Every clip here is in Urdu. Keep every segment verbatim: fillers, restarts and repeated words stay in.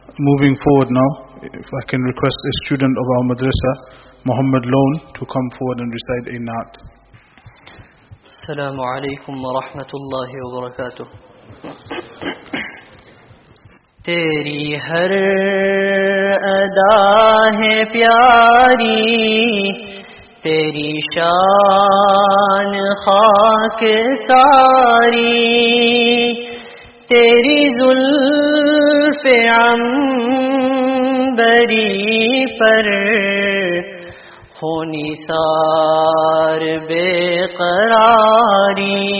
Moving forward now, if I can request a student of our madrasa, Muhammad Lone, to come forward and recite a naat. Assalamu alaikum wa rahmatullahi wa barakatuh. تیری ہر ادا ہے پیاری، تیری شان خاک ساری، تیری زلف عنبری پر ہو نثار بے قراری،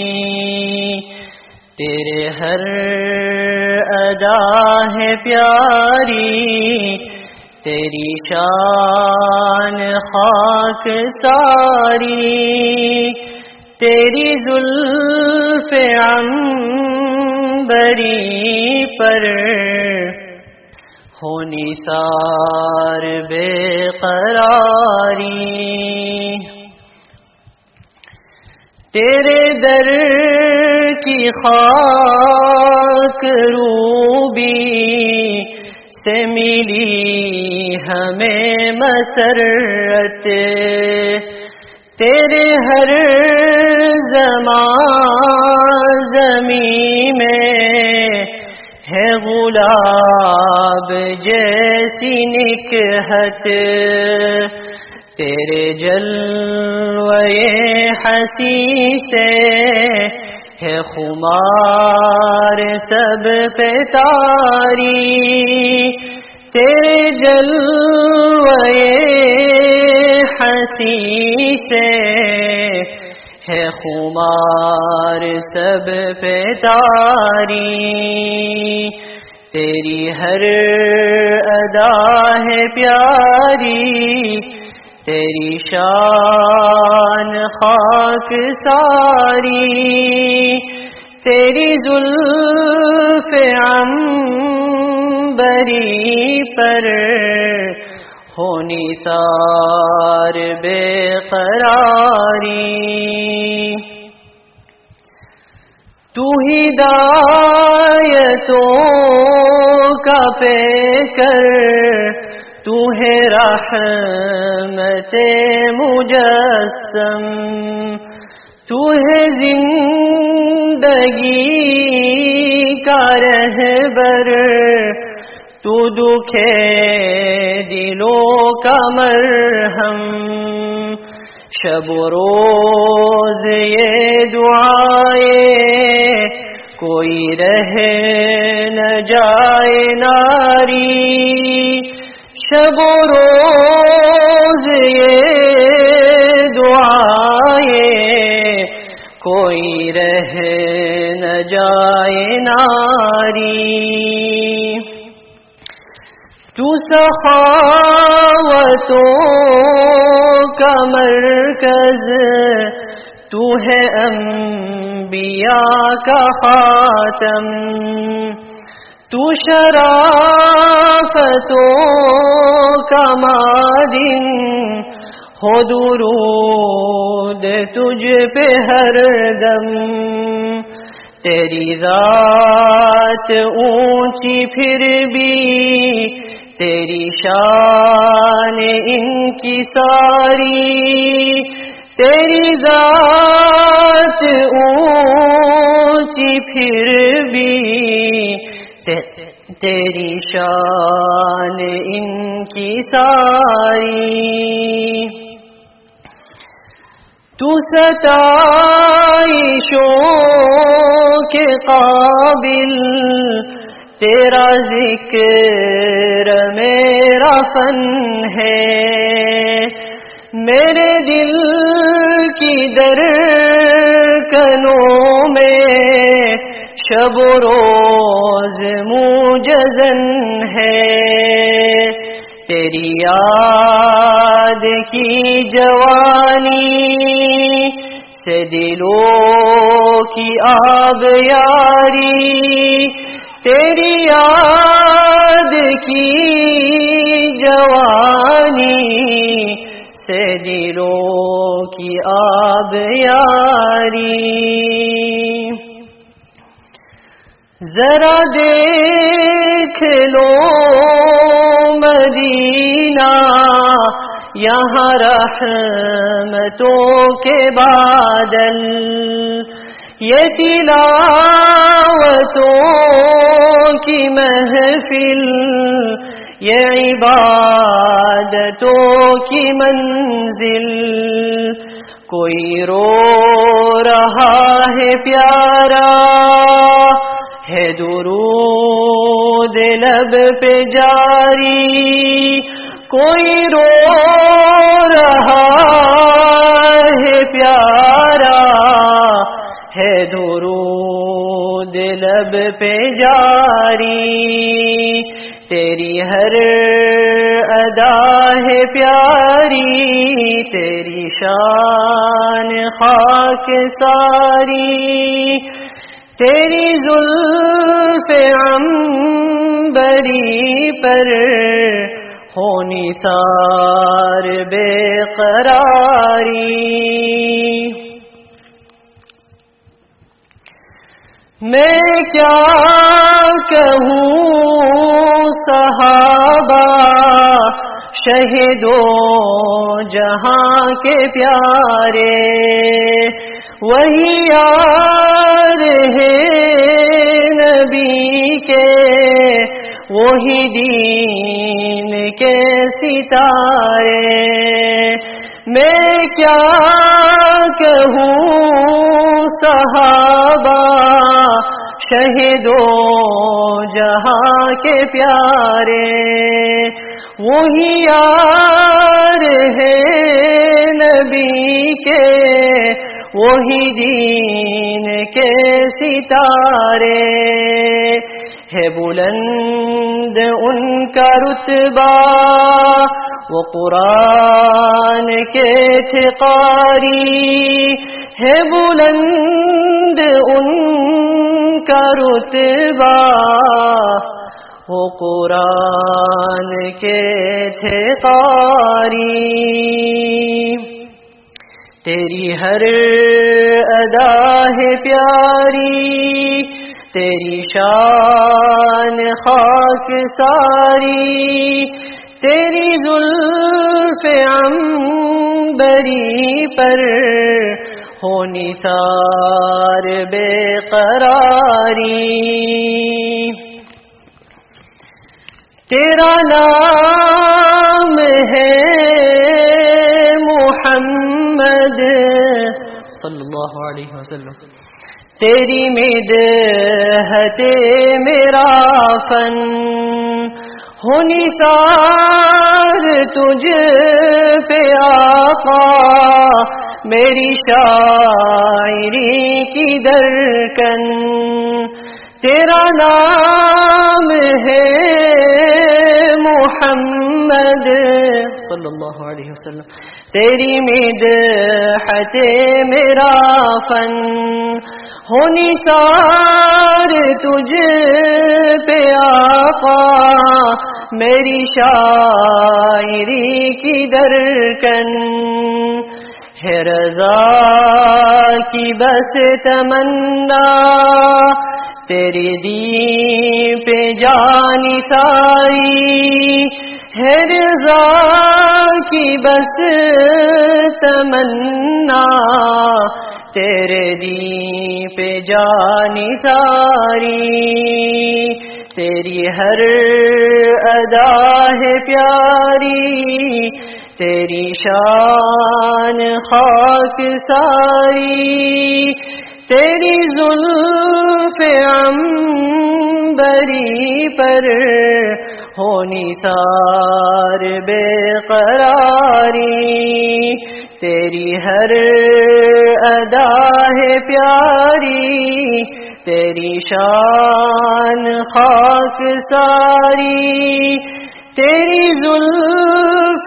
تیرے ہر ادا ہے پیاری، تیری شان خاک ساری، تیری زلف عنبری پر ہو نثار بے قراری، تیرے در کی خاک روبی سے ملی ہمیں مسرت، تیرے ہر زمان زمین میں ہے گلاب جیسی نکہت، تیرے جلوے ہنسی سے ہے خمار سب پہ تاری، تیرے جلوے ہنسی سے ہے خمار سب پہ تاری، تیری ہر ادا ہے پیاری، تیری شان خاک ساری، تیری زلف عنبری پر ہو نثار بے قراری، تو ہدایتوں کا پیکر، تو ہے رحمت مجسم، تو ہے زندگی کا رہبر، تو دکھے دلوں کا مرہم، شب و روز یہ دعائیں کوئی رہ نہ جائے ناری، شب و روز یہ دعائیں کوئی رہ نہ جائے ناری، تو سخاوتوں کا مرکز، تو ہے انبیاء کا خاتم، تو شرافتوں کا معدن، ہو درود تجھ پہ ہر دم، تیری ذات اونچی پھر بھی تیری شان ان کی ساری، تیری ذات اونچی پھر بھی تیری شان ان کی ساری، تو ستائشوں کے قابل، تیرا ذکر میرا فن ہے، میرے دل کی درکنوں میں شب و روز موجزن ہے، تیری یاد کی جوانی سے دلوں کی آب یاری، تیری یاد کی جوانی سے دلوں کی آب یاری، ذرا دیکھ لو مدینہ یہاں رحمتوں کے بادل، یہ تلاوتوں کی محفل، یہ عبادتوں کی منزل، کوئی رو رہا ہے پیارا ہے درود لب پہ جاری، کوئی رو رہا ہے پیارا ہے درود لب پہ جاری، تیری ہر ادا ہے پیاری، تیری شان خاک ساری، تیری زلف عنبری پر ہو نثار بے قراری، میں کیا کہوں صحابہ شہیدوں جہاں کے پیارے، وہی یار ہے نبی کے، وہی دین کے ستارے، میں کیا کہوں صحابہ شہیدوں جہاں کے پیارے، وہی یار ہے نبی کے، وہی دین کے ستارے، ہے بلند ان کا رتبہ وہ قرآن کے تھے قاری، ہے بلند ان کا رتبہ وہ قرآن کے تھے قاری، تیری ہر ادا ہے پیاری، تیری شان خاک ساری، تیری زلف عنبری پر ہو نثار بے قراری، تیرا نام ہے محمد صلی اللہ علیہ وسلم، تیری مدحت میرا فن، ہو نثار تجھ پہ آقا میری شاعری کی درکن، تیرا نام ہے محمد صلی اللہ علیہ وسلم، تیری مدحت میرا فن، ہو نثار تجھ پہ آقا میری شاعری کی درکن، ہے رضا کی بس تمنا تیری دین پہ جانی ساری، ہے رضا کی بس تمنا تیرے دین پہ جانی ساری، تیری ہر ادا ہے پیاری، تیری شان خاک ساری، تیری زلف عنبری پر ہو نثار بے قراری، تیری ہر ادا ہے پیاری، تیری شان خاک ساری، تیری زلف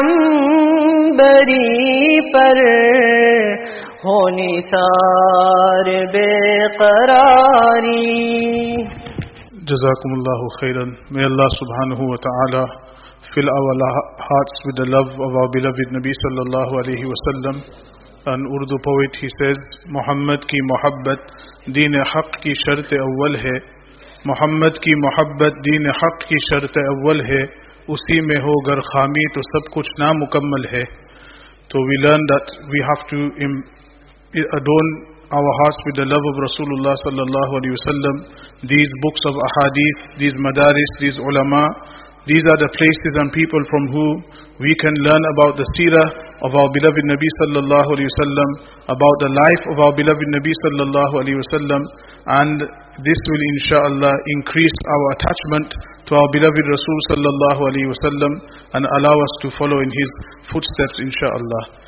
عنبری پر ہو نثار بے قراری. Jazakum Allahu khairan. May Allah subhanahu wa ta'ala fill our hearts with the love of our beloved Nabi sallallahu alayhi wa sallam. An Urdu poet, he says, Muhammad ki muhabbat deen haq ki shart awwal hai, Mohammad की मोहब्बत दीन हक की शर्त अव्वल है, उसी में हो गर खामी तो सब कुछ नामुकम्मल है. So we learn that we have to adorn our hearts with the love of Rasulullah sallallahu alaihi wasallam. These books of ahadith, these madaris, these ulama, these are the places and people from whom we can learn about the seerah of our beloved Nabi sallallahu alaihi wasallam, about the life of our beloved Nabi sallallahu alaihi wasallam, and this will inshallah increase our attachment to our beloved Rasul sallallahu alaihi wasallam and allow us to follow in his footsteps inshallah.